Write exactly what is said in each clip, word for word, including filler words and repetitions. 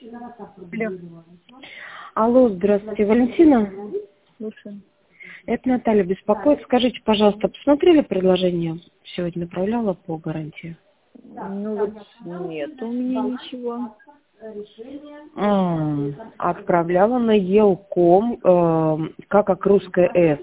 Алло. Алло, здравствуйте, Валентина. Слушаю. Это Наталья беспокоит. Скажите, пожалуйста, посмотрели предложение? Сегодня направляла по гарантии. Ну вот нет у меня ничего. М, Отправляла на Елком, э, как как русская С.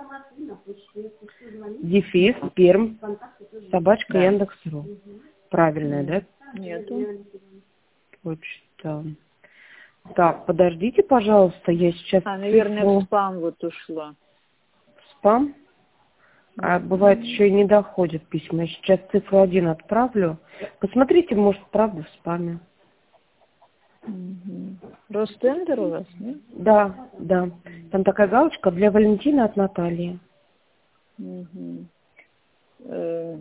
Дефис, Перм, собачка Да. Яндекс.ру. Правильная, М, да? Нету. Почта. Так, подождите, пожалуйста, я сейчас А, наверное, в цифру спам вот ушло. в спам. А бывает Мгм. еще и не доходят письма. Я сейчас цифру один отправлю. Посмотрите, может, правда в спаме. Мгм. Ростендер у вас, нет? Да, да. Там такая галочка для Валентины от Натальи. Мгм. Э,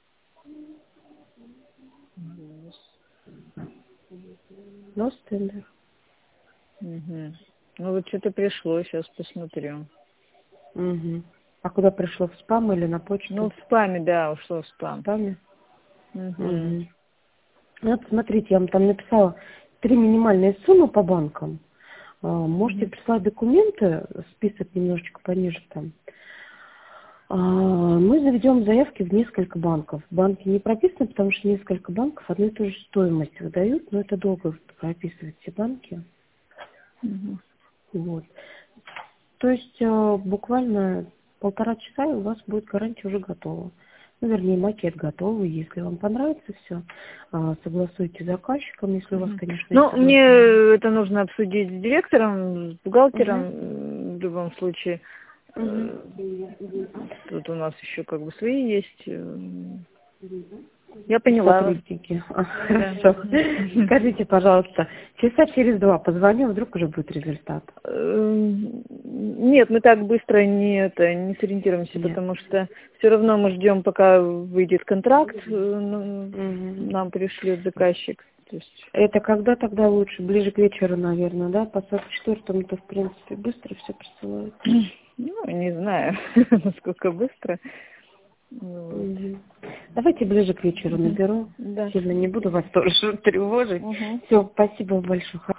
Но стендер. мгм. Ну вот что-то пришло, сейчас посмотрю. Угу. А куда пришло? В спам или на Ну, почту? в спаме, да, ушло в В спам. спаме. Мгм. Угу. Вот смотрите, я вам там написала три минимальные суммы по банкам. А, Можете Мгм. прислать документы, список немножечко пониже там. А, Мы заведем заявки в несколько банков. Банки не прописаны, потому что несколько банков одну и ту же стоимость выдают, но это долго прописывать все банки. Мгм. Вот. То есть э, буквально полтора часа, и у вас будет гарантия уже готова. Ну, вернее, макет готовый. Если вам понравится все, согласуйте с заказчиком, если у вас, Мгм. конечно, есть Ну, мне согласование. это нужно обсудить с директором, с бухгалтером, Угу. м, в любом случае. Угу. Э, Тут у нас еще как бы свои есть. э, Я поняла вас. Сотрудники. А, Да. хорошо. Мгм. Скажите, пожалуйста, часа через два позвоню, вдруг уже будет результат. Эм, Нет, мы так быстро не, это, не сориентируемся, Нет. потому что все равно мы ждем, пока выйдет контракт, э, ну, Мгм. нам пришлет заказчик. То есть, Это когда тогда лучше? Ближе к вечеру, наверное, да? По сорок четвёртому-то, в принципе, быстро все присылают. ну, не знаю, насколько быстро. Вот. Мгм. Давайте ближе к вечеру Мгм. наберу. Да. Сильно не буду вас тоже тревожить. Мгм. Все, спасибо большое.